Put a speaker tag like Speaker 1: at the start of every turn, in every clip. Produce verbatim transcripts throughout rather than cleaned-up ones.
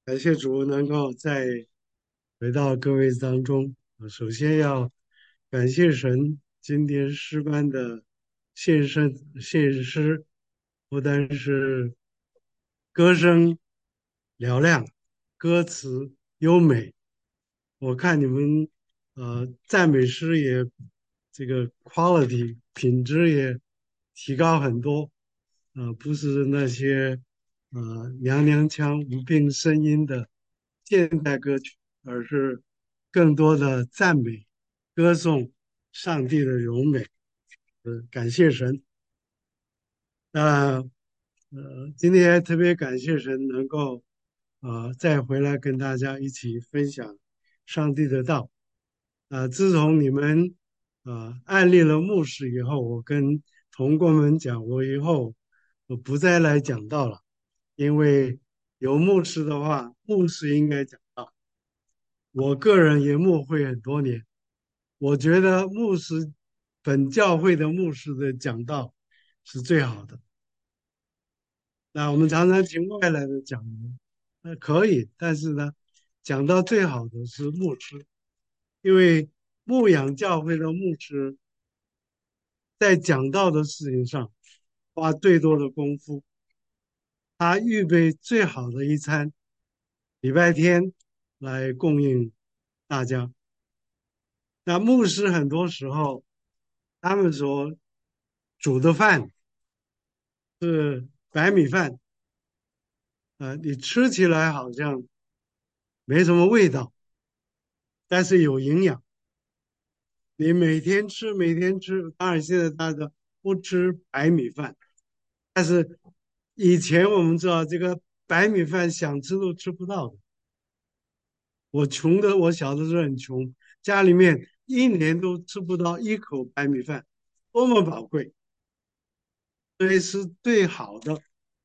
Speaker 1: 感谢主能够再回到各位当中。呃首先要感谢神，今天诗班的献圣献诗，不单是歌声嘹亮，歌词优美。我看你们呃赞美诗也这个 quality 品质也提高很多，呃，不是那些呃娘娘腔无病呻吟的现代歌曲，而是更多的赞美、歌颂上帝的柔美。呃，感谢神。那呃，今天特别感谢神能够呃再回来跟大家一起分享上帝的道。呃，自从你们呃案例了牧师以后，我跟同工们讲，我以后我不再来讲道了，因为有牧师的话，牧师应该讲道。我个人也牧会很多年，我觉得牧师本教会的牧师的讲道是最好的。那我们常常请外来的讲员，那可以，但是呢，讲到最好的是牧师，因为牧养教会的牧师在讲道的事情上花最多的功夫，他预备最好的一餐，礼拜天来供应大家。那牧师很多时候他们所煮的饭是白米饭，呃，你吃起来好像没什么味道，但是有营养。你每天吃，每天吃，当然现在大家不吃白米饭，但是以前我们知道这个白米饭想吃都吃不到的。我穷的，我小的时候很穷，家里面一年都吃不到一口白米饭，多么宝贵，所以是最好的。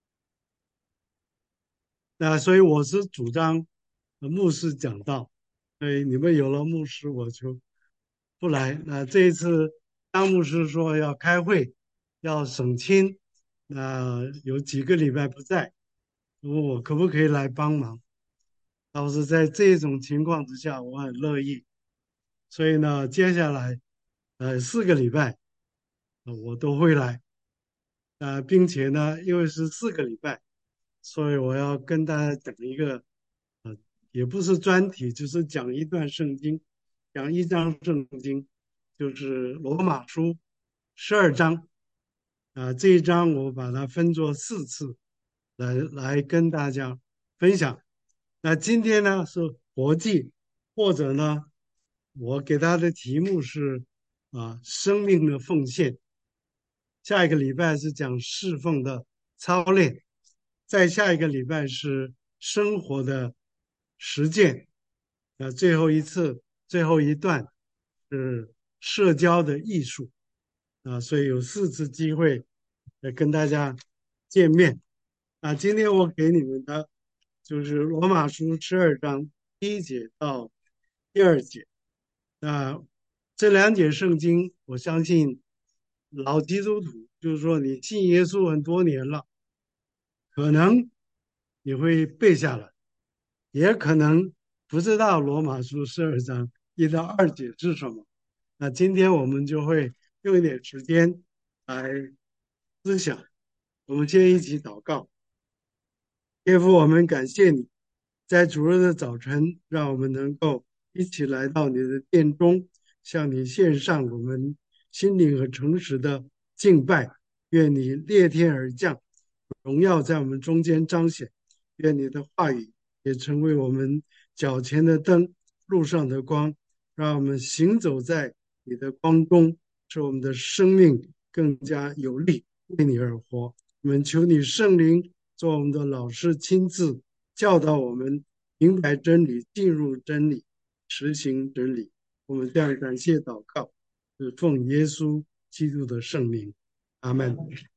Speaker 1: 那所以我是主张呃牧师讲道，所以你们有了牧师，我就不来。那这一次张牧师说要开会，要省亲，那有几个礼拜不在，问我可不可以来帮忙。倒是在这种情况之下，我很乐意。所以呢，接下来呃四个礼拜，呃我都会来。呃，并且呢，因为是四个礼拜，所以我要跟大家讲一个，呃，也不是专题，就是讲一段圣经，讲一章圣经，就是罗马书十二章。啊、这一章我把它分作四次来来跟大家分享。那今天呢是活祭，或者呢，我给他的题目是啊、生命的奉献。下一个礼拜是讲侍奉的操练，再下一个礼拜是生活的实践，那最后一次最后一段是社交的艺术啊，所以有四次机会来跟大家见面啊。今天我给你们的就是罗马书十二章第一节到第二节。那这两节圣经，我相信老基督徒，就是说你信耶稣很多年了，可能你会背下来，也可能不知道罗马书十二章一到二节是什么。那今天我们就会用一点时间来思想。我们先一起祷告。天父，我们感谢你，在主日的早晨，让我们能够一起来到你的殿中，向你献上我们心灵和诚实的敬拜。愿你裂天而降，荣耀在我们中间彰显。愿你的话语也成为我们脚前的灯，路上的光，让我们行走在你的光中，使我们的生命更加有力，为你而活。我们求你圣灵做我们的老师，亲自教导我们明白真理，进入真理，实行真理。我们这样感谢祷告，是奉耶稣基督的圣名，阿门。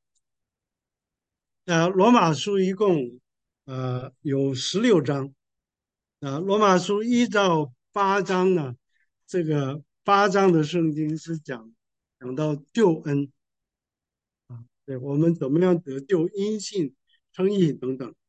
Speaker 1: 那罗马书一共呃有十六章，啊，罗马书一到八章呢，这个八章的圣经是讲讲到救恩啊，对我们怎么样得救、因信称义等等。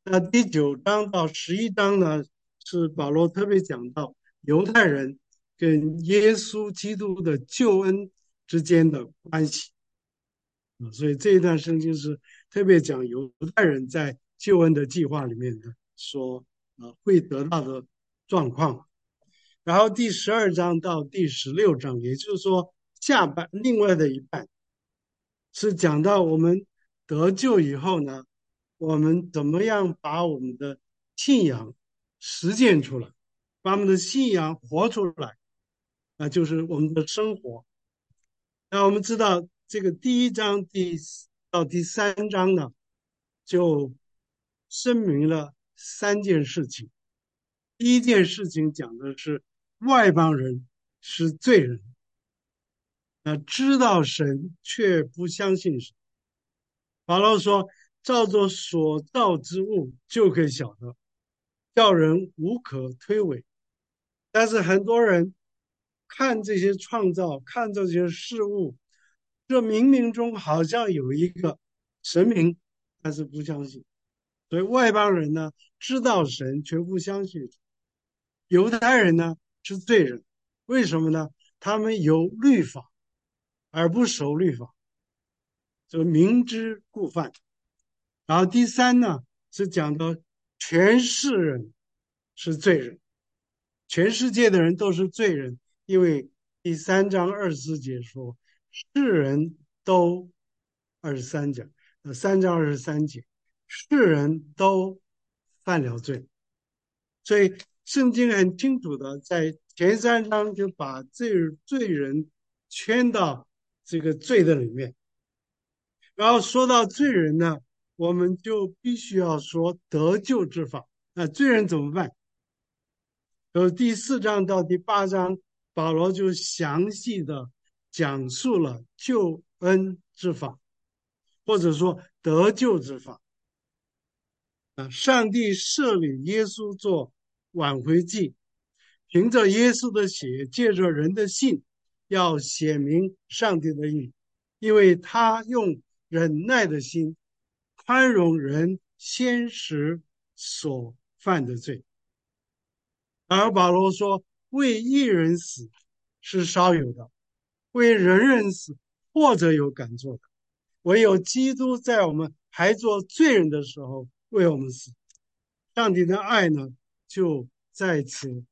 Speaker 1: 那第九章到十一章呢，是保罗特别讲到犹太人跟耶稣基督的救恩之间的关系啊，所以这一段圣经是特别讲犹太人在救恩的计划里面的说啊会得到的状况。然后第十二章到第十六章，也就是说下半另外的一半是讲到我们得救以后呢，我们怎么样把我们的信仰实践出来，把我们的信仰活出来，那就是我们的生活。那我们知道这个第一章第到第三章呢，就声明了三件事情。第一件事情讲的是外邦人是罪人，那知道神却不相信神。保罗说，照着所造之物就可以晓得，叫人无可推诿。但是很多人看这些创造，看这些事物，这冥冥中好像有一个神明，但是不相信。所以外邦人呢，知道神却不相信。犹太人呢是罪人，为什么呢？他们有律法而不守律法，就明知故犯。然后第三呢是讲到全世人是罪人，全世界的人都是罪人，因为第三章二十四节说世人都二十三节，呃三章二十三节，世人都犯了罪。所以圣经很清楚的在前三章就把罪罪人圈到这个罪的里面。然后说到罪人呢，我们就必须要说得救之法。那罪人怎么办？由第四章到第八章，保罗就详细的讲述了救恩之法，或者说得救之法。啊，上帝设立耶稣做挽回祭，凭着耶稣的血，借着人的信，要显明上帝的义，因为他用忍耐的心宽容人先时所犯的罪。而保罗说，为一人死是少有的，为人人死或者有敢做的，唯有基督在我们还做罪人的时候为我们死。上帝的爱呢，就在此。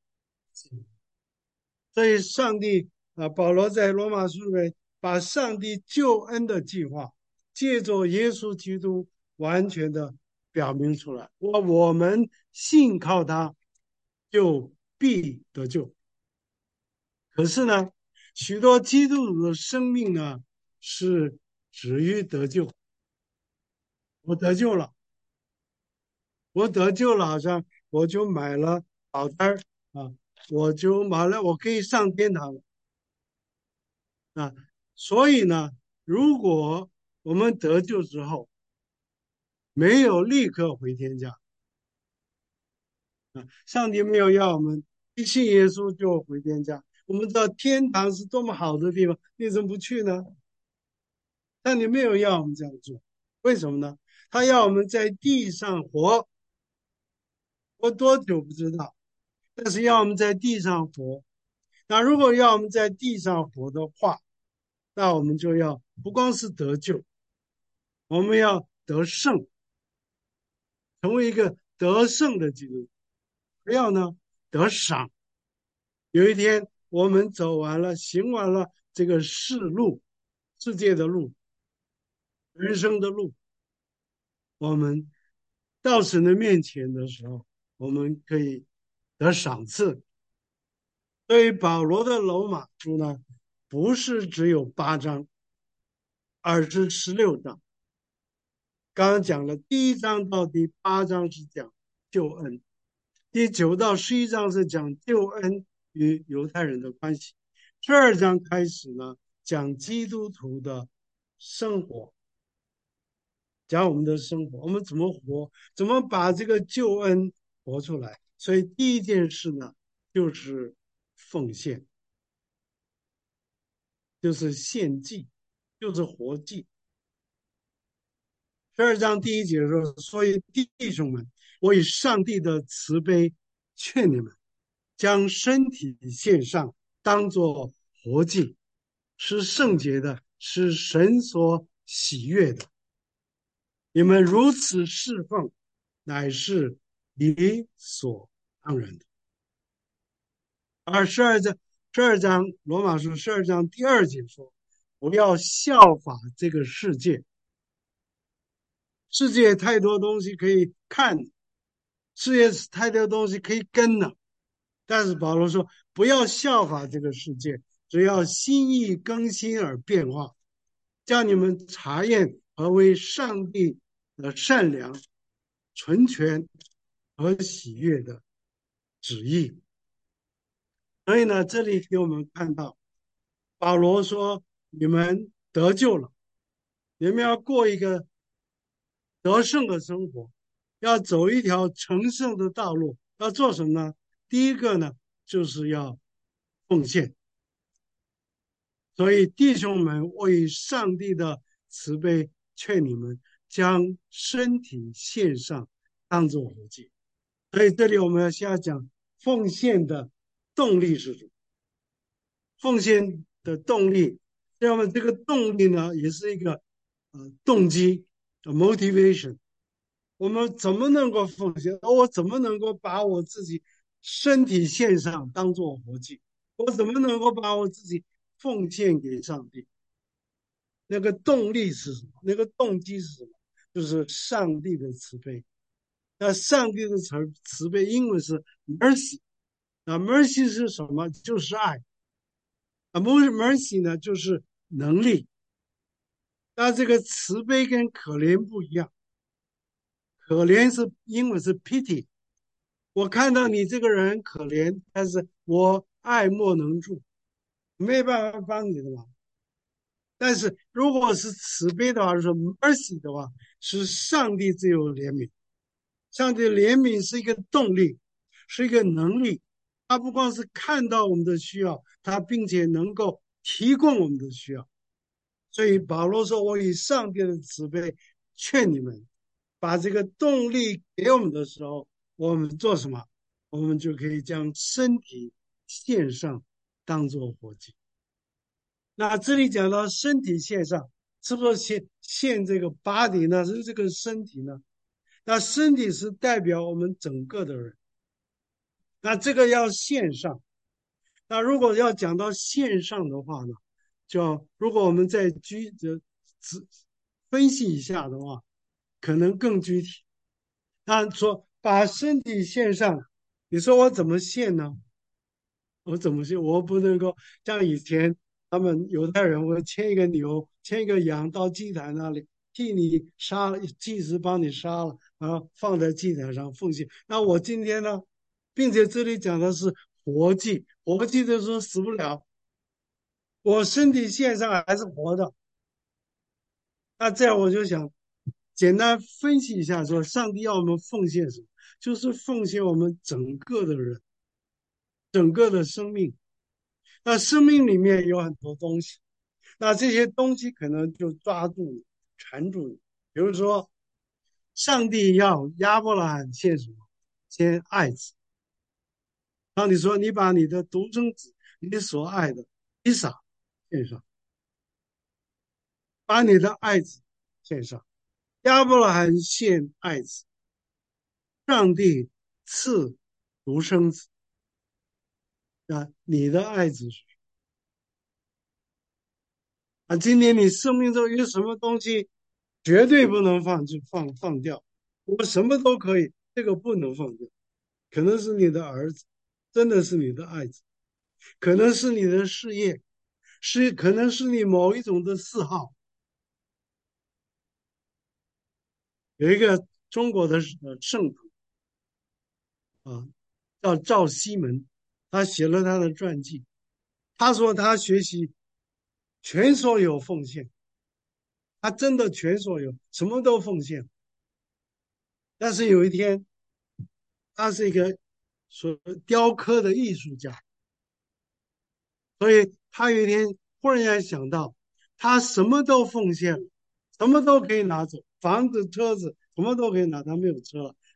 Speaker 1: 所以，上帝啊，保罗在罗马书里把上帝救恩的计划，借着耶稣基督完全的表明出来。我我们信靠他，就必得救。可是呢，许多基督徒的生命呢，是止于得救。我得救了，我得救了，好像我就买了保单啊，我就买了，我可以上天堂了啊。所以呢，如果我们得救之后没有立刻回天家啊，上帝没有要我们一信耶稣就回天家。我们知道天堂是多么好的地方，你怎么不去呢？但你没有要我们这样做，为什么呢？他要我们在地上活，活多久不知道，但是要我们在地上活。那如果要我们在地上活的话，那我们就要不光是得救，我们要得胜，成为一个得胜的基督徒。不要呢得赏。有一天我们走完了，行完了这个世路，世界的路，人生的路，我们到神的面前的时候，我们可以得赏赐。所以保罗的罗马书呢，不是只有八章，而是十六章。刚刚讲了第一章到第八章是讲救恩，第九到十一章是讲救恩与犹太人的关系，十二章开始呢讲基督徒的生活，讲我们的生活，我们怎么活，怎么把这个救恩活出来。所以第一件事呢，就是奉献，就是献祭，就是活祭。十二章第一节说：“所以弟兄们， 我以上帝的慈悲劝你们，将身体献上，当作活祭，是圣洁的，是神所喜悦的。你们如此侍奉，乃是理所当然的。而十二章，十二章罗马书十二章第二节说：不要效法这个世界，世界太多东西可以看，世界太多东西可以跟了。但是保罗说，不要效法这个世界，只要心意更新而变化，叫你们查验何为上帝的善良、纯全和喜悦的旨意。所以呢，这里给我们看到，保罗说：你们得救了，你们要过一个得胜的生活，要走一条成圣的道路。要做什么呢？第一个呢，就是要奉献。所以弟兄们，我以上帝的慈悲劝你们，将身体献上，当作活祭。所以这里我们要先要讲奉献的动力是什么？奉献的动力，那么这个动力呢，也是一个呃动机，motivation。我们怎么能够奉献？我怎么能够把我自己身体献上，当做活祭？我怎么能够把我自己奉献给上帝？那个动力是什么？那个动机是什么？就是上帝的慈悲。那上帝的慈慈悲，英文是 mercy。那 mercy 是什么？就是爱。啊，mercy 呢，就是能力。那这个慈悲跟可怜不一样，可怜是英文是 pity。我看到你这个人可怜，但是我爱莫能助，没办法帮你的忙。但是如果是慈悲的话，是 mercy 的话，是上帝自有怜悯。上帝的怜悯是一个动力，是一个能力。他不光是看到我们的需要，他并且能够提供我们的需要。所以保罗说：我以上帝的慈悲劝你们，把这个动力给我们的时候，我们做什么？我们就可以将身体献上，当作活祭。那这里讲到身体献上，是不是献献这个 body 呢？是这个身体呢？那身体是代表我们整个的人，那这个要献上。那如果要讲到线上的话呢，就如果我们再具就仔分析一下的话，可能更具体。那说把身体献上，你说我怎么献呢？我怎么献？我不能够像以前他们犹太人，我牵一个牛，牵一个羊到祭坛那里替你杀了，祭司帮你杀了，然后放在祭坛上奉献。那我今天呢，并且这里讲的是活祭，活祭的时候死不了，我身体线上还是活的。那这样我就想简单分析一下，说上帝要我们奉献什么，就是奉献我们整个的人，整个的生命。那生命里面有很多东西，那这些东西可能就抓住你，缠住你。比如说，上帝要亚伯拉罕献什么？献爱子。当你说你把你的独生子，你所爱的以撒献上，把你的爱子献上。亚伯拉罕献爱子，上帝赐独生子。啊，你的爱子是啊，今天你生命中有什么东西绝对不能放就放放掉？我什么都可以，这个不能放掉。可能是你的儿子，真的是你的爱子，可能是你的事业，是可能是你某一种的嗜好。有一个中国的呃圣徒啊，叫赵西门，他写了他的传记。他说他学习全所有奉献，他真的全所有，什么都奉献。但是有一天，他是一个所雕刻的艺术家，所以他有一天忽然间想到，他什么都奉献了，什么都可以拿走，房子、车子什么都可以拿，他没有车了。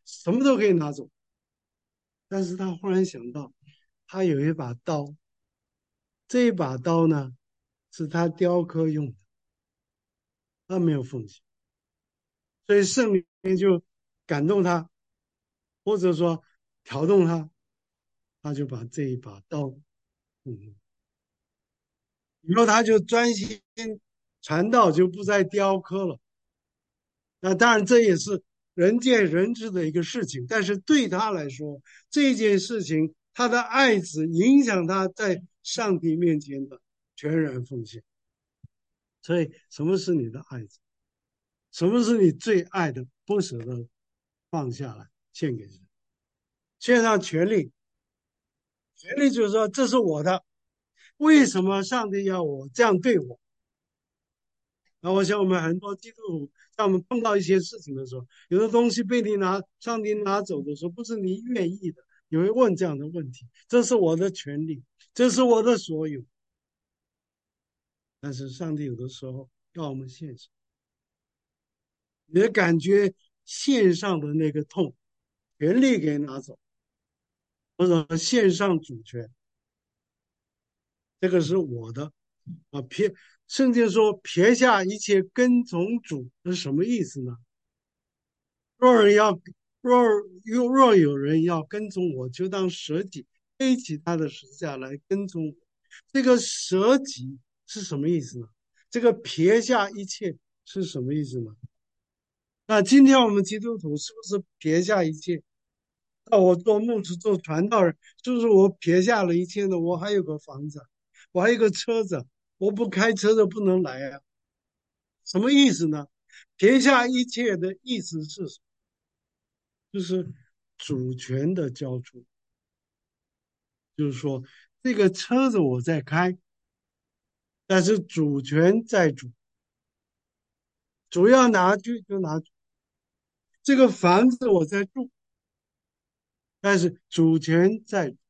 Speaker 1: 什么都可以拿走。但是他忽然想到，他有一把刀，这一把刀呢是他雕刻用的，他没有奉献，所以圣灵就感动他，或者说调动他，他就把这一把刀，嗯，以后他就专心传道，就不再雕刻了。那当然这也是人见人知的一个事情，但是对他来说，这件事情他的爱子影响他在上帝面前的全然奉献。所以，什么是你的爱子？什么是你最爱的，不舍得放下来献给人？献上权利，权利就是说这是我的，为什么上帝要我这样对我？那我想我们很多基督徒，在我们碰到一些事情的时候，有的东西被你拿，上帝拿走的时候，不是你愿意的，你会问这样的问题：这是我的权利，这是我的所有。但是上帝有的时候要我们献上，你的感觉献上的那个痛，权利给拿走，或者献上主权，这个是我的啊。撇，圣经说撇下一切跟从主，是什么意思呢？若人要若若若有人要跟从我，就当舍己，背起他的十字架来跟从我。这个舍己是什么意思呢？这个撇下一切是什么意思呢？那今天我们基督徒是不是撇下一切？那我做牧师做传道人，是不是我撇下了一切呢？我还有个房子，我还有个车子，我不开车子不能来啊？什么意思呢？撇下一切的意思是什么？就是主权的交出，就是说这个车子我在开，但是主权在主，主要拿去就拿去。这个房子我在住，但是主权在主。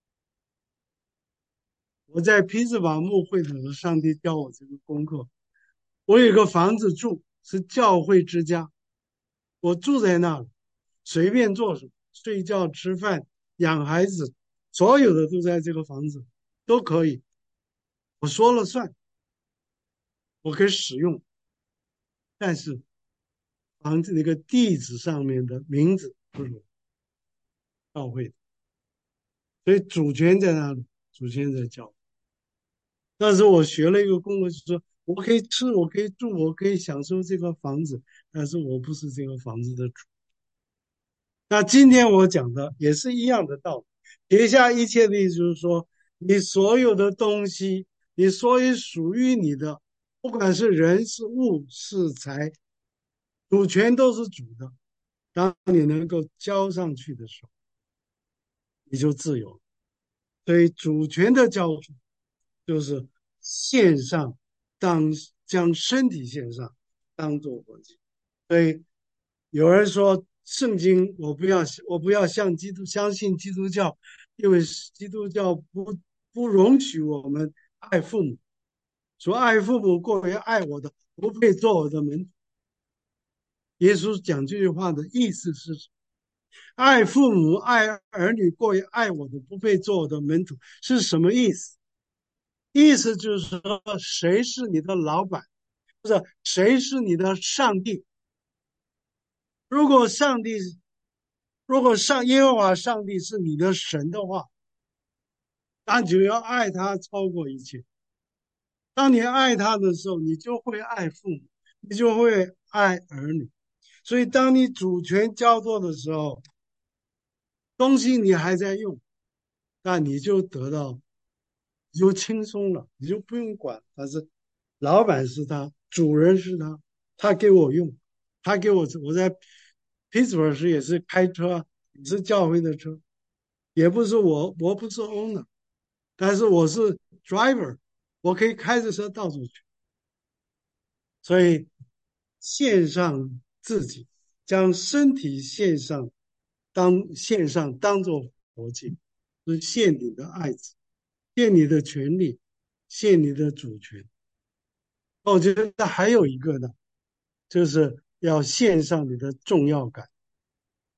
Speaker 1: 我在匹兹堡牧会的时候，上帝教我这个功课。我有个房子住，是教会之家，我住在那里，随便做什么，睡觉、吃饭、养孩子，所有的都在这个房子，都可以，我说了算，我可以使用。但是房子那个地址上面的名字不是教会的，所以主权在哪里？主权在教会。但是我学了一个功课，就是说我可以吃，我可以住，我可以享受这个房子，但是我不是这个房子的主。那今天我讲的也是一样的道理，撇下一切的意思就是说，你所有的东西，你所有属于你的，不管是人是物是财，主权都是主的。当你能够交上去的时候，你就自由了。所以主权的交出就是献上，当将身体献上，当做活祭。所以有人说圣经我不要我不要像基督相信基督教，因为基督教不不容许我们爱父母，说爱父母过于爱我的，不配做我的门徒。耶稣讲这句话的意思是，爱父母爱儿女过于爱我的，不配做我的门徒，是什么意思？意思就是说，谁是你的老板，不是谁是你的上帝？如果上帝，如果上耶和华上帝是你的神的话，那就要爱他超过一切。当你爱他的时候，你就会爱父母，你就会爱儿女。所以，当你主权交托的时候，东西你还在用，那你就得到，你就轻松了，你就不用管。但是，老板是他，主人是他，他给我用，他给我，我在匹兹堡时也是开车，也是教会的车，也不是我，我不是 owner，但是我是 driver，我可以开着车到处去。所以献上自己，将身体献上，当献上当做活祭，是献你的爱子，献你的权利，献你的主权。我觉得还有一个呢，就是要献上你的重要感。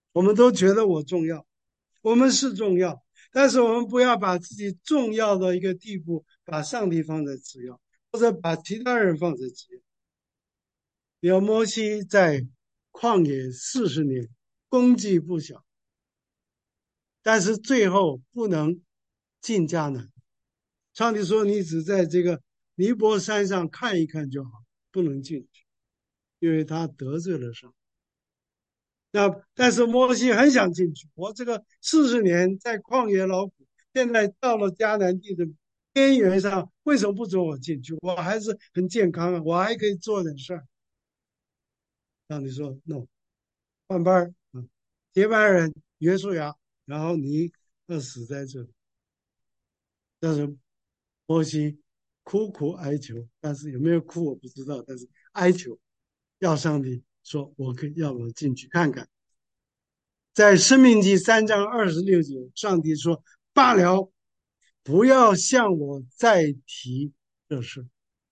Speaker 1: 我们都觉得我重要，我们是重要，但是我们不要把自己重要的一个地步，把上帝放在次要，或者把其他人放在次要。有摩西在旷野四十年，功绩不小，但是最后不能进迦南。上帝说：“你只在这个尼泊山上看一看就好，不能进去，因为他得罪了上帝。”那但是摩西很想进去，我这个四十年在旷野劳苦，现在到了迦南地的边缘上，为什么不准我进去？我还是很健康啊，我还可以做点事儿。上帝说：“no，换班儿，嗯，接班人约书亚，然后你要死在这里。”但是摩西苦苦哀求，但是有没有哭我不知道，但是哀求要上帝说：“我可以要我进去看看。”在《申命记》三章二十六节，上帝说：“罢了，不要向我再提这事。”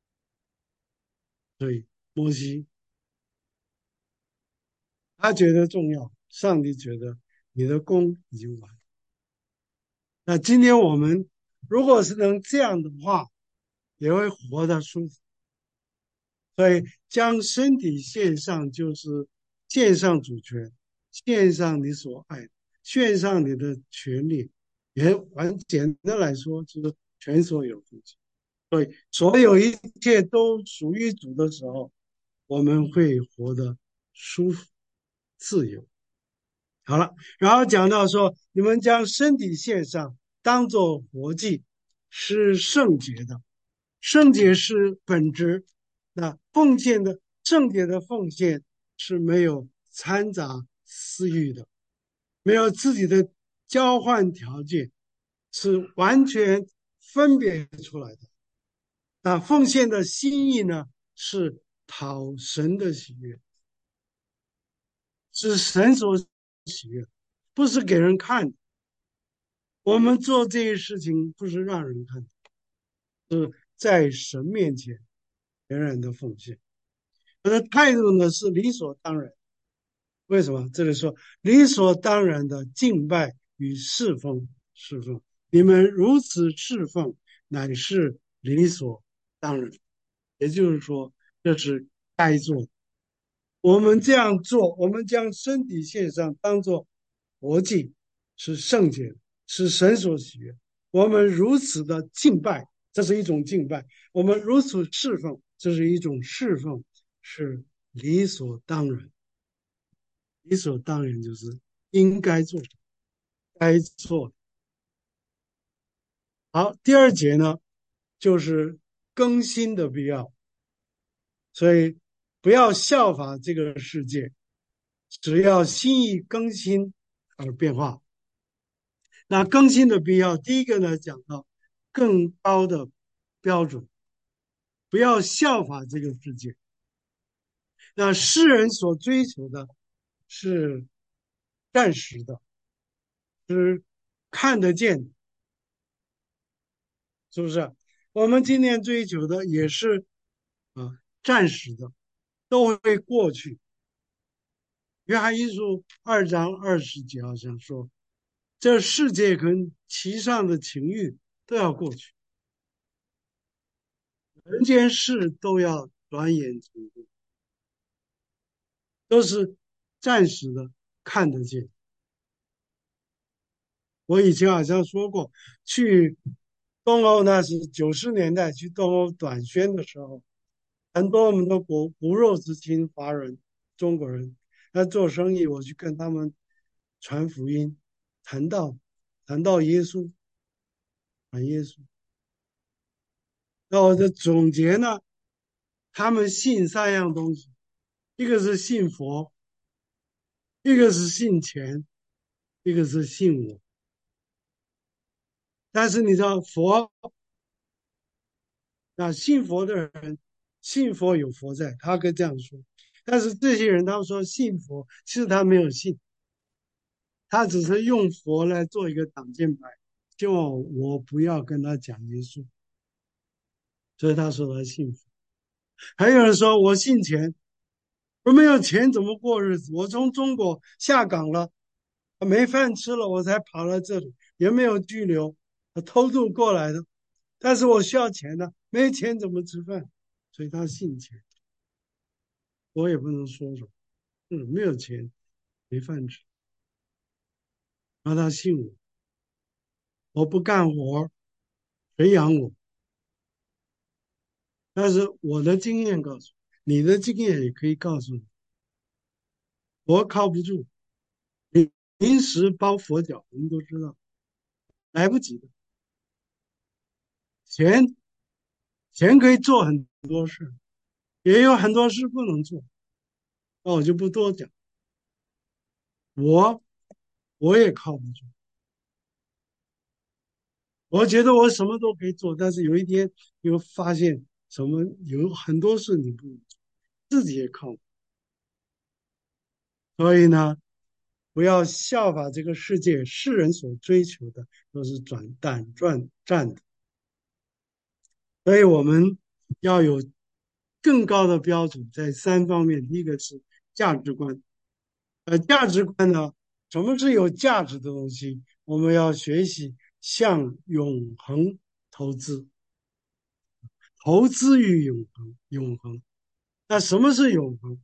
Speaker 1: 所以摩西他觉得重要，上帝觉得你的功已经完。那今天我们如果是能这样的话，也会活得舒服。所以将身体献上，就是献上主权，献上你所爱的，献上你的权利。也完简单来说，就是全所有东西。所以所有一切都属于主的时候，我们会活得舒服、自由。好了，然后讲到说，你们将身体献上，当作活祭，是圣洁的。圣洁是本质，那奉献的圣洁的奉献是没有掺杂私欲的，没有自己的交换条件，是完全分别出来的。那奉献的心意呢，是讨神的喜悦，是神所喜悦，不是给人看的。我们做这些事情不是让人看，是在神面前全然的奉献。我的态度呢是理所当然。为什么？这里说理所当然的敬拜与侍奉，侍奉你们如此侍奉，乃是理所当然。也就是说，这是该做的。我们这样做，我们将身体献上，当作活祭，是圣洁的，是神所喜悦。我们如此的敬拜，这是一种敬拜；我们如此侍奉，这是一种侍奉，是理所当然。理所当然就是应该做，该做。好，第二节呢，就是更新的必要，所以不要效法这个世界，只要心意更新而变化。那更新的必要，第一个呢，讲到更高的标准，不要效法这个世界。那世人所追求的是暂时的，是看得见的，是不是？我们今天追求的也是啊暂时的，都会过去。约翰一书二章二十节好像说，这世界跟其上的情欲都要过去，人间事都要转眼成空，都是暂时的，看得见。我以前好像说过，去东欧那是九十年代去东欧短宣的时候，很多我们的骨骨肉之亲，华人、中国人，那做生意，我去跟他们传福音，谈到谈到耶稣，谈耶稣。那我的总结呢，他们信三样东西，一个是信佛，一个是信钱，一个是信我。但是你知道佛，那信佛的人，信佛有佛在，他可以这样说。但是这些人，他们说信佛，其实他没有信，他只是用佛来做一个挡箭牌，希望我不要跟他讲耶稣，所以他说他信佛。还有人说我信钱，我没有钱怎么过日子？我从中国下岗了， 没饭吃了，我才跑到这里，也没有拘留，我偷渡过来的。但是我需要钱呢，没钱怎么吃饭？所以他信钱，我也不能说什么。嗯，没有钱，没饭吃，让他信我，我不干活，谁养我？但是我的经验告诉你，你的经验也可以告诉你，我靠不住，临临时抱佛脚，我们都知道，来不及的。钱钱可以做很多事，也有很多事不能做，那我就不多讲。我我也靠不住，我觉得我什么都可以做，但是有一天你会发现，什么有很多事你不能做，自己也靠不住。所以呢，不要效法这个世界，世人所追求的都是转短转战的。所以我们要有更高的标准，在三方面。第一个是价值观，呃，价值观呢，什么是有价值的东西？我们要学习向永恒投资，投资于永恒，永恒。那什么是永恒？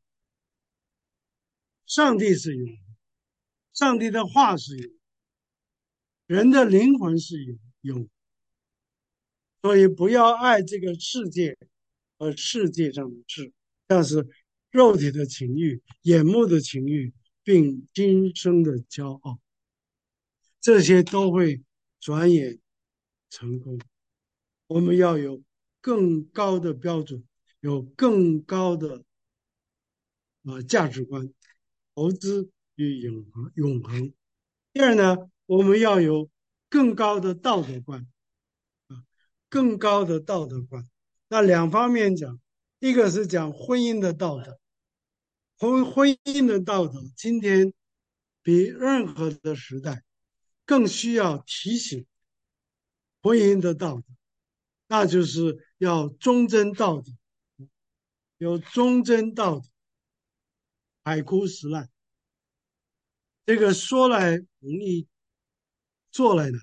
Speaker 1: 上帝是永恒，上帝的话是永恒，人的灵魂是永永。所以不要爱这个世界和世界上的事，像是肉体的情欲、眼目的情欲，并今生的骄傲，这些都会转眼成功。我们要有更高的标准，有更高的呃价值观，投资与永恒永恒。第二呢，我们要有更高的道德观啊，更高的道德观。那两方面讲，一个是讲婚姻的道德，婚婚姻的道德，今天比任何的时代更需要提醒婚姻的道德，那就是要忠贞到底，有忠贞到底，海枯石烂。这个说来容易，做来难。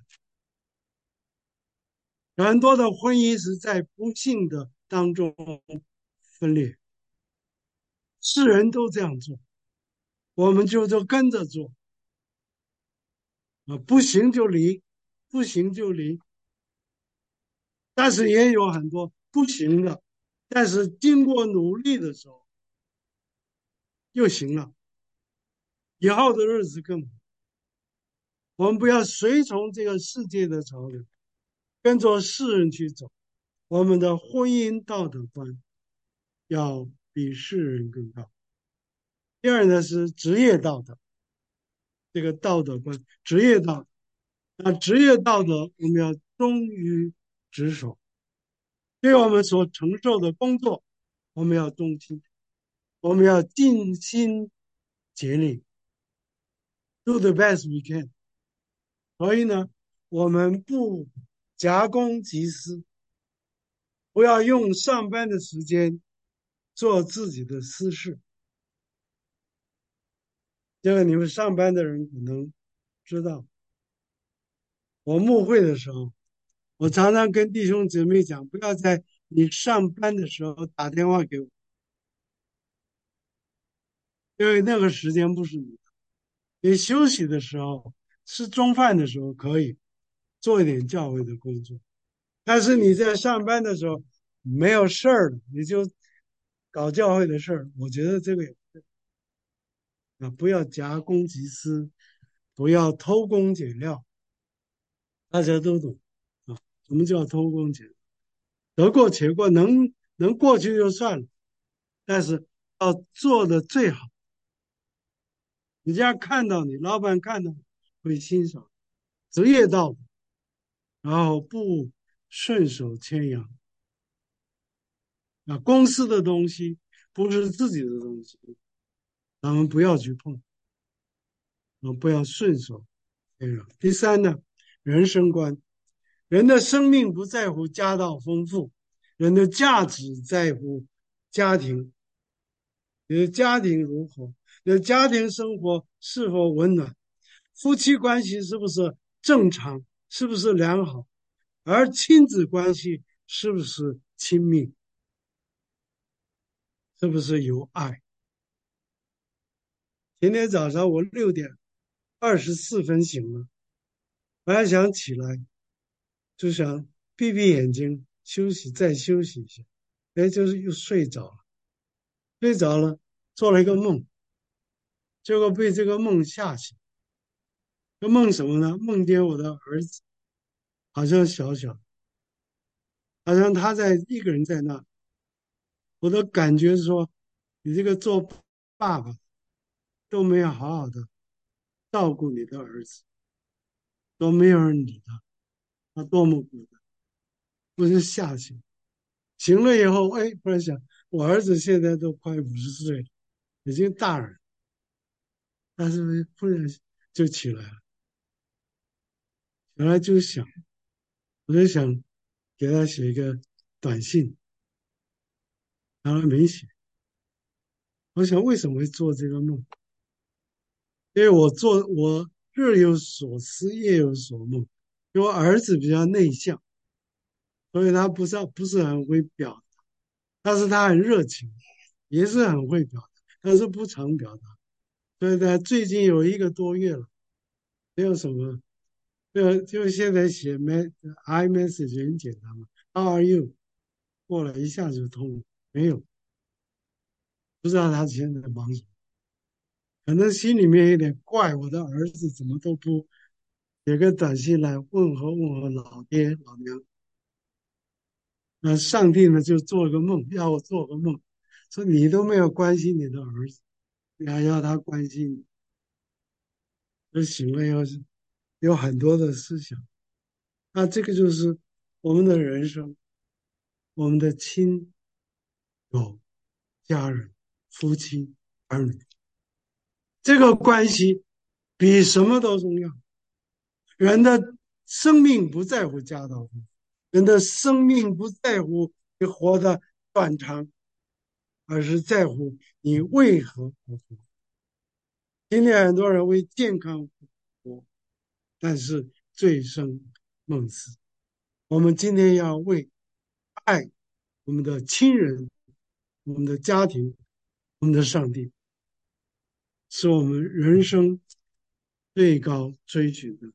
Speaker 1: 很多的婚姻是在不幸的当中分裂，世人都这样做，我们就都跟着做啊，不行就离，不行就离。但是也有很多不行的，但是经过努力的时候又行了，以后的日子更好。我们不要随从这个世界的潮流，跟着世人去走。我们的婚姻道德观要比世人更高。第二呢是职业道德，这个道德观，职业道德。那职业道德我们要忠于职守，对我们所承受的工作，我们要忠心，我们要尽心竭力，do the best we can。所以呢，我们不假公济私，不要用上班的时间做自己的私事。这个你们上班的人可能知道，我牧会的时候，我常常跟弟兄姊妹讲，不要在你上班的时候打电话给我，因为那个时间不是你的。你休息的时候，吃中饭的时候可以做一点教会的工作，但是你在上班的时候没有事儿了，你就搞教会的事儿。我觉得这个也啊，不要假公济私，不要偷工减料，大家都懂啊。什么叫偷工减料？得过且过，能能过去就算了，但是要做的最好，人家看到你，老板看到你会欣赏，职业道德，然后不顺手牵羊啊。公司的东西不是自己的东西，咱们不要去碰，啊，不要顺手牵羊。第三呢，人生观，人的生命不在乎家道丰富，人的价值在乎家庭。你的家庭如何？你的家庭生活是否温暖？ 夫妻关系是不是正常，是不是良好，而亲子关系是不是亲密，是不是有爱。今天早上我六点二十四分醒了，本来想起来，就想闭闭眼睛休息，再休息一下，哎，就是又睡着了，睡着了，做了一个梦，结果被这个梦吓醒。这梦什么呢？梦见我的儿子好像小小，好像他在一个人在那。我的感觉是说，你这个做爸爸都没有好好的照顾你的儿子，都没有人理他，他多么孤单。我就吓醒，醒了以后，哎，忽然想，我儿子现在都快五十岁了，已经大人，但是忽然就起来了，起来就想，我就想给他写一个短信，然后没写。我想为什么会做这个梦？因为我做我日有所思，夜有所梦。因为我儿子比较内向，所以他不是不是很会表达，但是他很热情，也是很会表达，但是不常表达。所以他最近有一个多月了，没有什么，就就现在写 me i message 很简单嘛，How are you？过了一下就通了，没有，不知道他现在忙什么，可能心里面有点怪，我的儿子怎么都不写个短信来问候问候老爹老娘。那上帝呢就做个梦，要我做个梦，说你都没有关心你的儿子，你还要他关心你。就醒了以后是有很多的思想。那这个就是我们的人生，我们的亲友、家人、夫妻、儿女，这个关系比什么都重要。人的生命不在乎家道，人的生命不在乎你活得短长，而是在乎你为何而活。今天很多人为健康活，但是醉生梦死。我们今天要为爱我们的亲人、我们的家庭、我们的上帝，是我们人生最高追寻的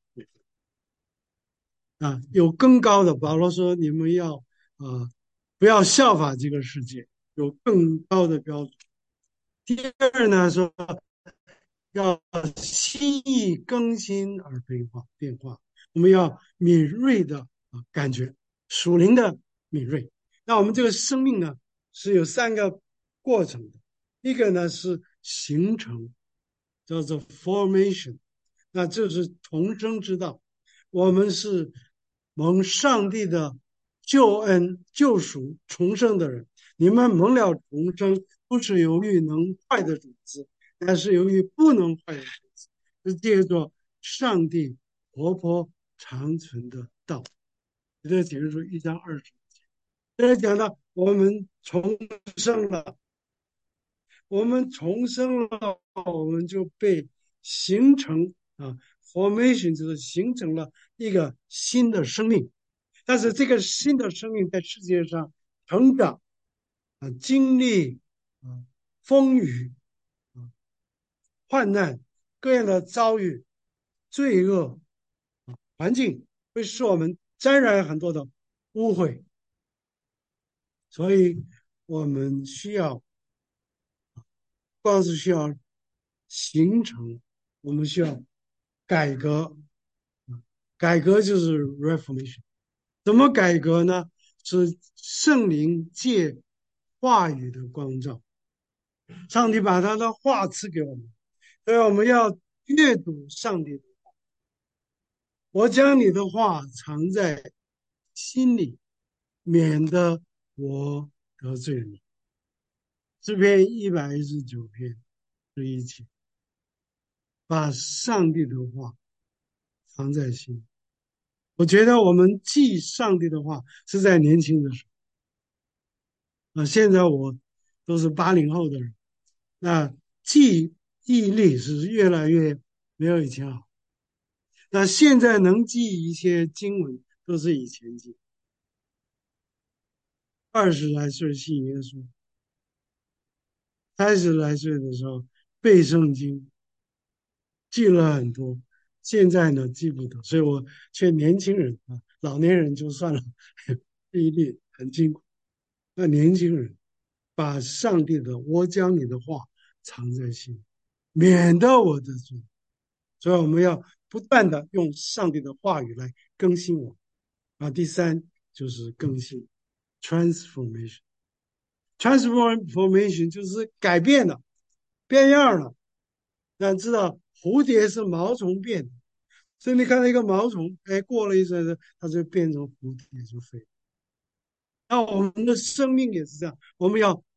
Speaker 1: 啊！有更高的，保罗说：“你们要啊，不要效法这个世界，有更高的标准。”第二呢，说要心意更新而变化变化，我们要敏锐的啊感觉，属灵的敏锐。那我们这个生命呢是有三个过程的，一个呢是形成，叫做 formation，那这是重生之道。我们是蒙上帝的救恩、救赎、重生的人。你们蒙了重生，不是由于能坏的种子，但是由于不能坏的种子，是借着上帝活泼长存的道。彼得前书一章二十节，这里讲到我们重生了，我们重生了，我们就被形成啊，formation 就是形成了一个新的生命。但是这个新的生命在世界上成长啊，经历啊风雨啊患难各样的遭遇、罪恶环境，会使我们沾染很多的污秽，所以我们需要光是需要形成，我们需要改革，改革就是 reformation。怎么改革呢？是圣灵借话语的光照，上帝把他的话赐给我们，所以我们要阅读上帝的话。我将你的话藏在心里，免得我得罪你。诗篇一百一十九篇十一节，把上帝的话藏在心里。我觉得我们记上帝的话是在年轻的时候啊，现在我都是八零后的人，那记忆力是越来越没有以前好。 那现在能记一些经文，都是以前记。二十来岁信耶稣，三十来岁的时候背圣经，记了很多，现在呢记不得，所以我劝年轻人啊，老年人就算了，记忆力很辛苦。那年轻人把上帝的“我将你的话藏在心，免得我的罪”。所以我们要不断的用上帝的话语来更新我。啊，第三就是更新 （transformation）。transformation 就是改变了，变样了。那知道蝴蝶是毛虫变的，所以你看到一个毛虫，哎，过了一阵子，它就变成蝴蝶就飞。那我们的生命也是这样，我们要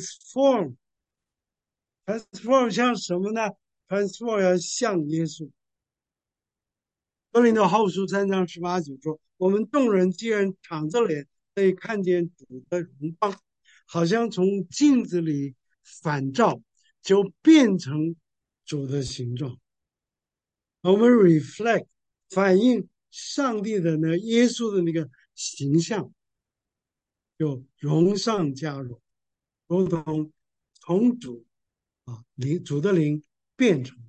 Speaker 1: transform。transform 像什么呢？transform 要像耶稣。哥林多后书三章十八九说：“我们众人既然敞着脸可以看见主的荣光，好像从镜子里反照，就变成主的形状。”我们 reflect 反映上帝的呢，耶稣的那个形象，就荣上加荣，如同从主啊灵主的灵变成。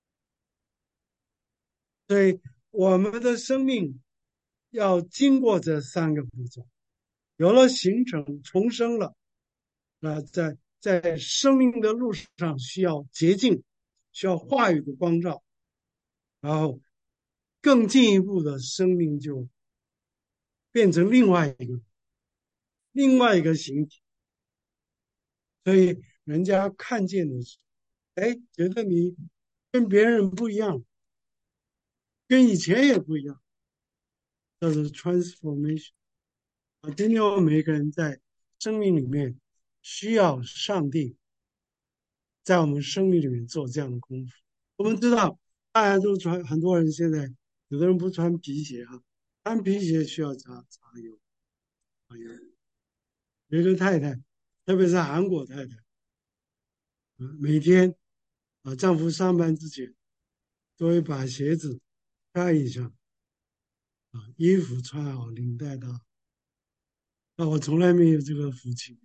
Speaker 1: 所以我们的生命要经过这三个步骤，有了形成重生了，那在在生命的路上需要洁净，需要话语的光照，然后更进一步的生命就变成另外一个另外一个形体。所以人家看见的是，哎，觉得你跟别人不一样，跟以前也不一样，这是 transformation。啊，今天我们每个人在生命里面需要上帝在我们生命里面做这样的功夫。我们知道，大家都穿，很多人现在有的人不穿皮鞋哈、穿皮鞋需要擦擦油。擦油。有一个太太，特别是韩国太太，啊，每天啊丈夫上班之前都会把鞋子看一下，啊，衣服穿好，领带到。那我从来没有这个福气，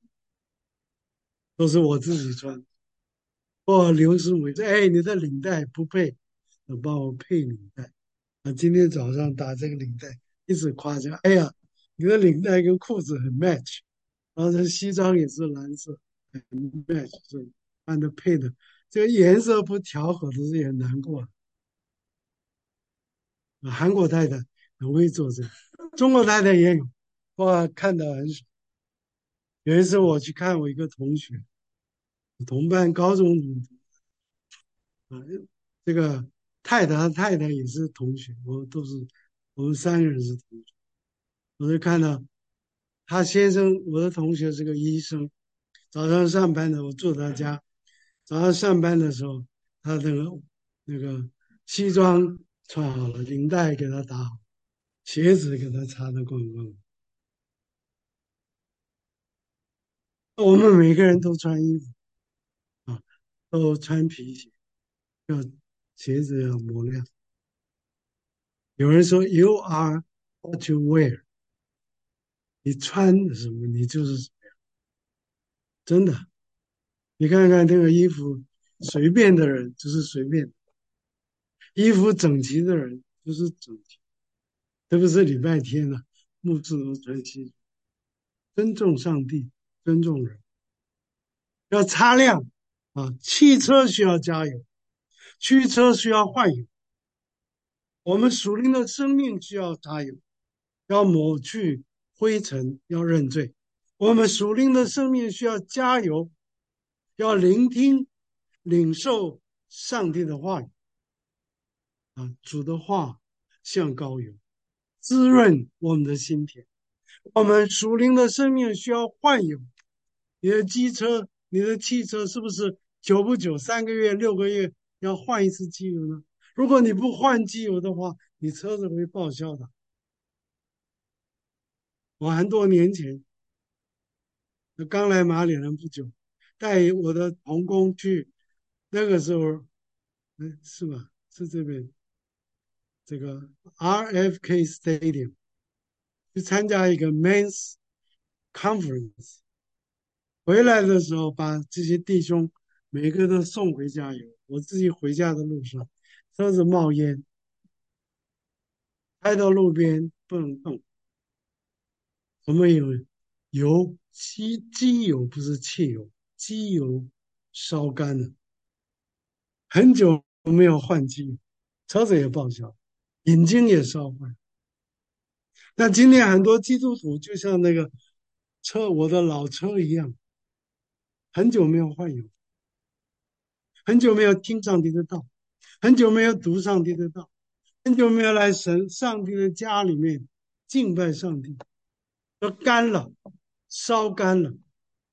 Speaker 1: 都是我自己穿。哦，刘师母说：“哎，你的领带不配，我帮我配领带。”啊，今天早上打这个领带，一直夸奖。哎呀，你的领带跟裤子很 match，然后这西装也是蓝色，很 match，所以按照配的。这个颜色不调和的是也难过。啊，韩国太太很会做这个，中国太太也有，哇，看到很爽。有一次我去看我一个同学，同班高中同学。啊，这个太太太太也是同学，我都是我们三个人是同学。我就看到他先生，我的同学是个医生，早上上班的，我住他家。早上上班的时候，他那个那个西装穿好了，领带给他打好，鞋子给他擦得光光。我们每个人都穿衣服啊，都穿皮鞋，要鞋子要磨亮。有人说 "You are what you wear"，你穿的什么，你就是什么样。真的，你看看那个衣服，随便的人就是随便，衣服整齐的人就是整齐。特别是礼拜天了、牧师都穿西装，尊重上帝，尊重人，要擦亮啊！汽车需要加油，驱车需要换油，我们属灵的生命需要加油，要抹去灰尘，要认罪。我们属灵的生命需要加油，要聆听、领受上帝的话语啊，主的话像膏油，滋润我们的心田。我们属灵的生命需要换油。你的机车、你的汽车是不是久不久、三个月、六个月要换一次机油呢？如果你不换机油的话，你车子会报销的。我很多年前刚来马里兰不久，带我的童工去，那个时候，嗯，是吧？是这边， 这个 R F K Stadium 去参加一个 Men's Conference，回来的时候把这些弟兄每个都送回家有，我自己回家的路上，车子冒烟，开到路边不能动。我们有油，机机油不是汽油，机油烧干了，很久没有换机油，车子也报销，引擎也烧坏。那今天很多基督徒就像那个车，我的老车一样，很久没有换油，很久没有听上帝的道，很久没有读上帝的道，很久没有来神上帝的家里面敬拜上帝，都干了，烧干了。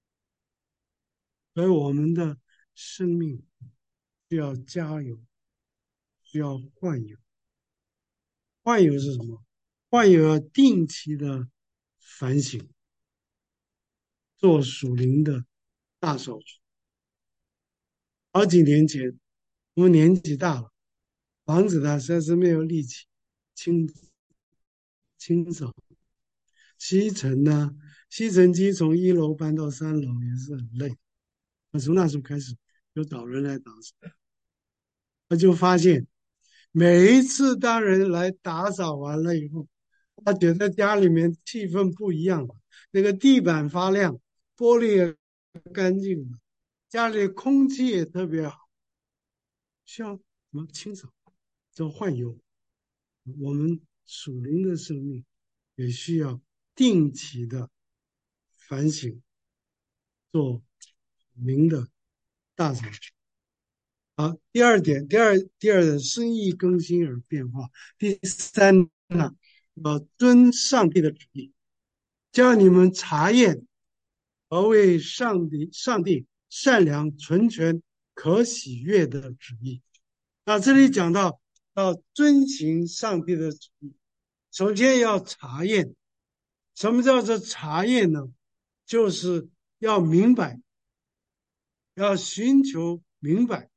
Speaker 1: 所以我们的生命需要加油，需要换油。换油是什么？换油要定期的反省，做属灵的大扫除。好几年前，我们年纪大了，房子呢实在是没有力气清清扫。吸尘呢，吸尘机从一楼搬到三楼也是很累。那从那时候开始，就找人来打扫。他就发现，每一次当人来打扫完了以后，他觉得家里面气氛不一样了，那个地板发亮，玻璃也干净了，家里空气也特别好。需要什么清扫？叫换油。我们属灵的生命也需要定期的反省，做灵的大扫除。好，第二点，第二第二点，生意更新而变化。第三呢，要遵上帝的旨意，叫你们查验何为上帝上帝善良、纯全、可喜悦的旨意。那这里讲到要遵行上帝的旨意，首先要查验。什么叫做查验呢？就是要明白，要寻求明白。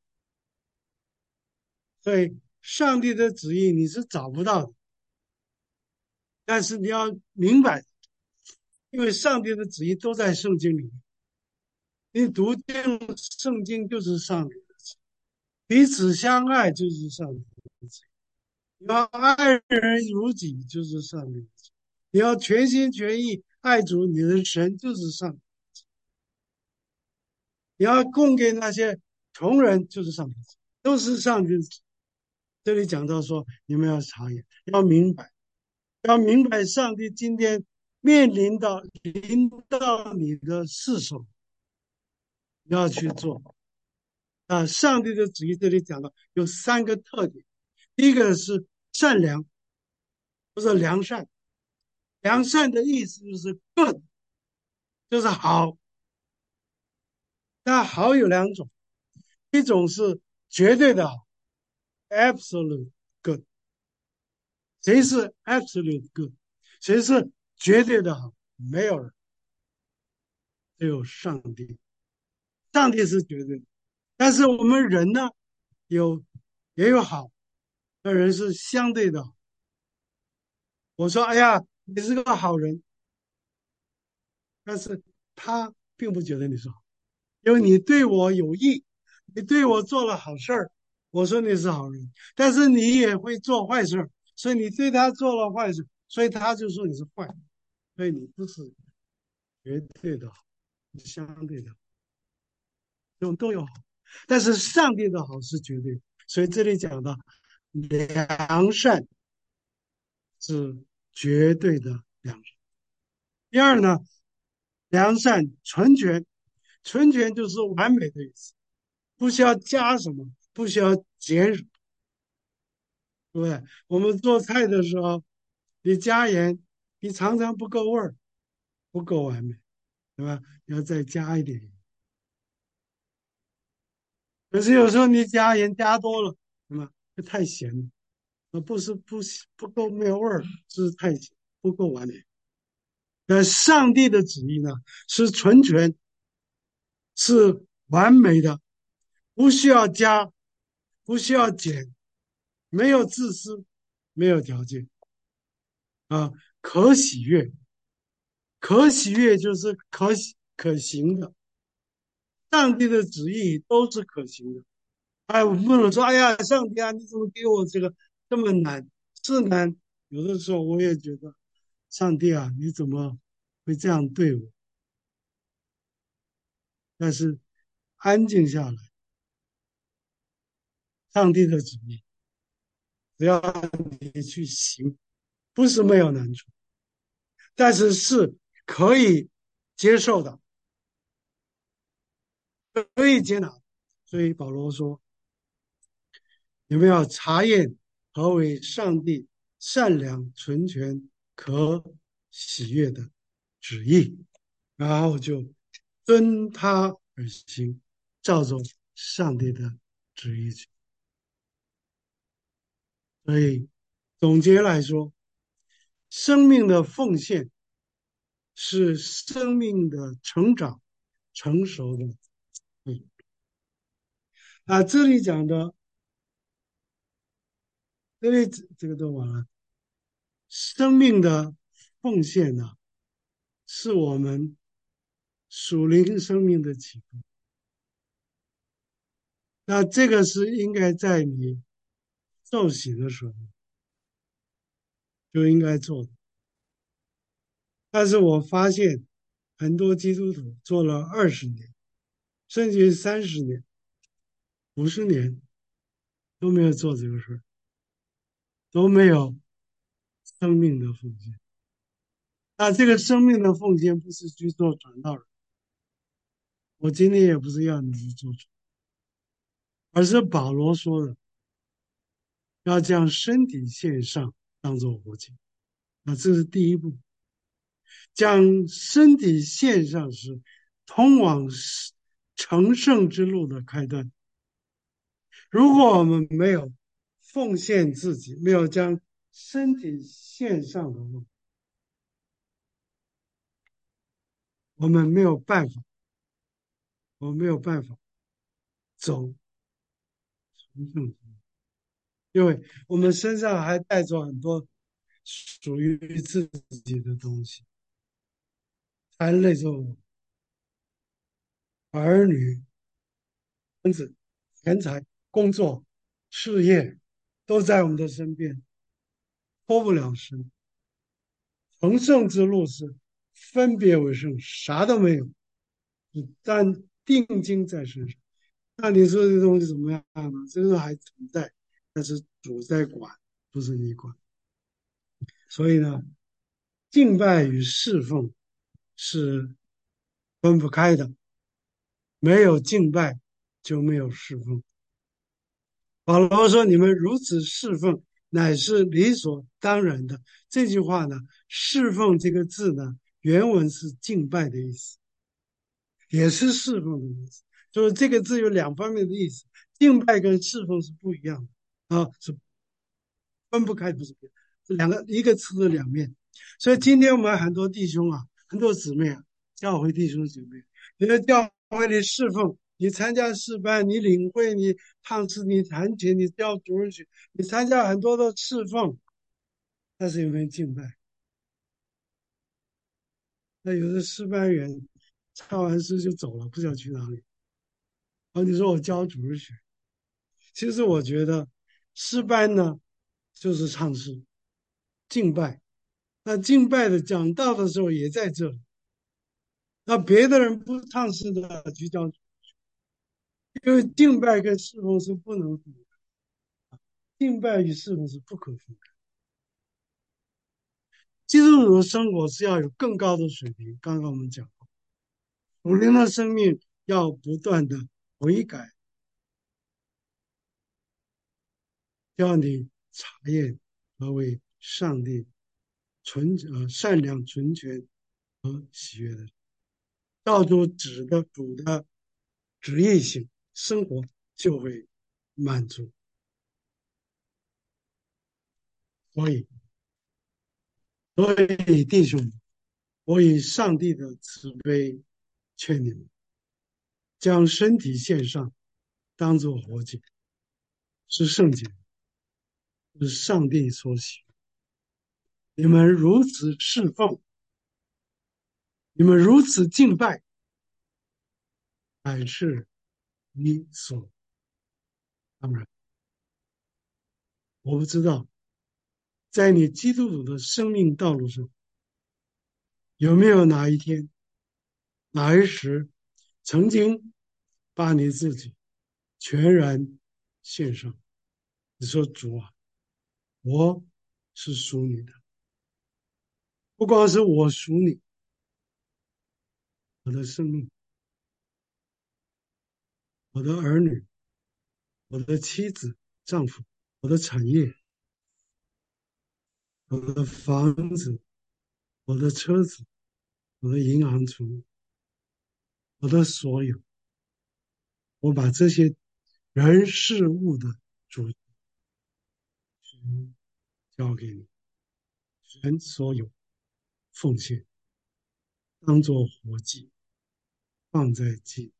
Speaker 1: 所以上帝的旨意你是找不到的，但是你要明白，因为上帝的旨意都在圣经里面。你读经圣经就是上帝的旨意，彼此相爱就是上帝的旨意，你要爱人如己就是上帝的旨意，你要全心全意爱主你的神就是上帝的旨意，你要供给那些穷人就是上帝的旨意，都是上帝的旨意。这里讲到说，你们要查验，要明白。要明白上帝今天面临到临到你的是什么，你要去做。啊，上帝的旨意这里讲到有三个特点，第一个是善良，不是良善。良善的意思就是 good，就是好。那好有两种，一种是绝对的好 ，absolute good。谁是 absolute good？谁是绝对的好？没有人，只有上帝。上帝是绝对的。但是我们人呢，有也有好，那人是相对的好。我说，哎呀，你是个好人，但是他并不觉得你是好，因为你对我有益，你对我做了好事儿，我说你是好人，但是你也会做坏事儿，所以你对他做了坏事，所以他就说你是坏，所以你不是绝对的好，是相对的好，这种都有好，但是上帝的好是绝对的，所以这里讲到良善是绝对的良善。第二呢，良善纯全，纯全就是完美的意思，不需要加什么，不需要减什么，对不对？我们做菜的时候，你加盐，你常常不够味儿，不够完美，对吧？要再加一点。可是有时候你加盐加多了，什么太咸了，那不是不不够没有味儿，是太咸，不够完美。那上帝的旨意呢，是纯全，是完美的，不需要加，不需要减，没有自私， 没有条件啊，可喜悦，可喜悦就是可喜可行的，上帝的旨意都是可行的。哎，我不能说，哎呀，上帝啊，你怎么给我这个这么难？是难，有的时候我也觉得，上帝啊，你怎么会这样对我？但是安静下来，上帝的旨意，只要你去行，不是没有难处，但是是可以接受的，可以接纳的。所以保罗说，你们要查验何为上帝善良、纯全、可喜悦的旨意，然后就遵他而行，照着上帝的旨意去。所以总结来说，生命的奉献是生命的成长、成熟的。嗯，啊，这里讲的，这里这个都完了。生命的奉献呢、是我们属灵生命的启发。那这个是应该在你受洗的时候就应该做的。但是我发现很多基督徒做了二十年，甚至三十年、五十年都没有做这个事儿，都没有生命的奉献。那这个生命的奉献不是去做传道人，我今天也不是要你去做传，而是保罗说的，要将身体献上，当做活祭。那这是第一步，将身体献上是通往成圣之路的开端。如果我们没有奉献自己，没有将身体献上的话，我们没有办法，我们没有办法走成圣之路，因为我们身上还带着很多属于自己的东西，含累着我儿女、孙子、钱财、工作、事业，都在我们的身边，脱不了身。成圣之路是分别为圣，啥都没有，但定睛在身上。那你说这东西怎么样呢？这个还存在，但是主在管，不是你管。所以呢，敬拜与侍奉是分不开的，没有敬拜就没有侍奉。保罗说：“你们如此侍奉，乃是理所当然的。”这句话呢，侍奉这个字呢，原文是敬拜的意思，也是侍奉的意思。就是这个字有两方面的意思，敬拜跟侍奉是不一样的啊，是分不开，不是这两个一个词的两面。所以今天我们很多弟兄啊，很多姊妹啊，教会弟兄姊妹，你在教会里侍奉，你参加诗班，你领会，你唱诗，你弹琴，你教主日曲，你参加很多的侍奉，但是有没有敬拜？那有的诗班员唱完诗就走了，不知道去哪里。然后你说我教主日曲，其实我觉得诗班呢就是唱诗敬拜，那敬拜的讲道的时候也在这里。那别的人不唱诗的去教，因为敬拜跟侍奉是不能分开，敬拜与侍奉是不可分开。基督徒的生活是要有更高的水平。刚刚我们讲过，属灵的生命要不断的悔改，叫你查验何为上帝纯呃善良、纯全和喜悦的，照着指的主的旨意性生活，就会满足。所以，所以弟兄们，我以上帝的慈悲劝你们，将身体献上，当作活祭，是圣洁。 是上帝所喜。你们如此侍奉，你们如此敬拜，乃是理所当然。我不知道，在你基督徒的生命道路上，有没有哪一天、哪一时，曾经把你自己全然献上？你说主啊，我是属你的，不光是我属你，我的生命、我的儿女、我的妻子、丈夫、我的产业、我的房子、我的车子、我的银行存我的所有，我把这些人事物的主权交给你，全所有奉献，当作活祭，放在祭。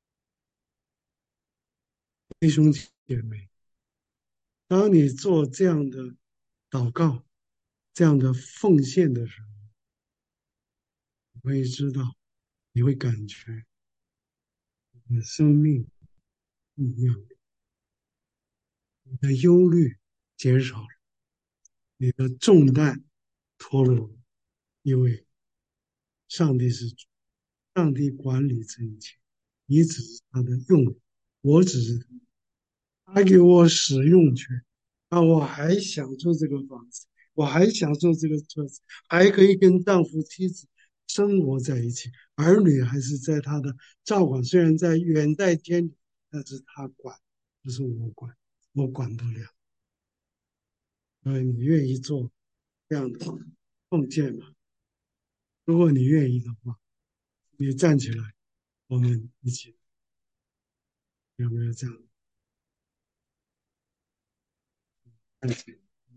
Speaker 1: 弟兄姐妹，当你做这样的祷告、这样的奉献的时候，你会知道，你会感觉你的生命不一样，你的忧虑减少了，你的重担脱落了，因为上帝是主，上帝管理这一切，你只是他的用人，我只是他给我使用权，那我还享受这个房子，我还享受这个车子，还可以跟丈夫妻子生活在一起，儿女还是在他的照管，虽然在远在天里，但是他管，不是我管，我管不了。所以你愿意做这样的奉献吗？如果你愿意的话，你站起来，我们一起，有没有这样？感谢，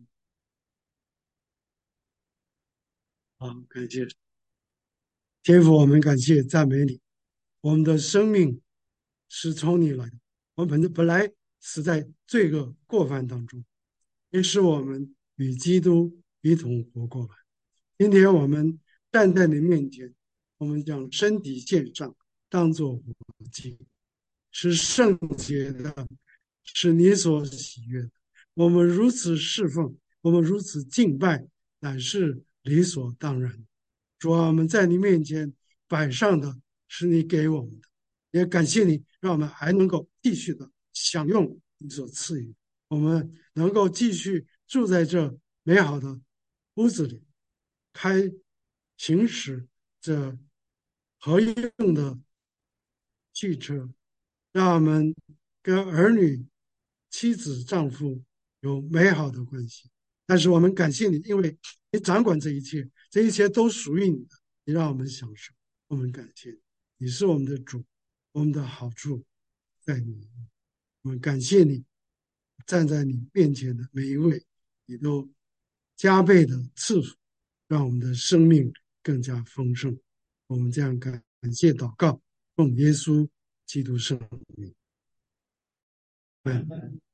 Speaker 1: 好，感谢天父，我们感谢赞美你。我们的生命是从你来的，我们本来死在罪恶过犯当中，也使我们与基督一同活过来。今天我们站在你面前，我们将身体献上，当作活祭，是圣洁的，是你所喜悦的。我们如此侍奉，我们如此敬拜，乃是理所当然。主啊，我们在你面前摆上的是你给我们的，也感谢你，让我们还能够继续的享用你所赐予，我们能够继续住在这美好的屋子里，开行驶这合用的汽车，让我们跟儿女、妻子、丈夫有美好的关系。但是我们感谢你，因为你掌管这一切，这一切都属于你的，你让我们享受。我们感谢你，你是我们的主，我们的好处在你。我们感谢你，站在你面前的每一位，你都加倍的赐福，让我们的生命更加丰盛。我们这样感感谢祷告，奉耶稣基督圣名。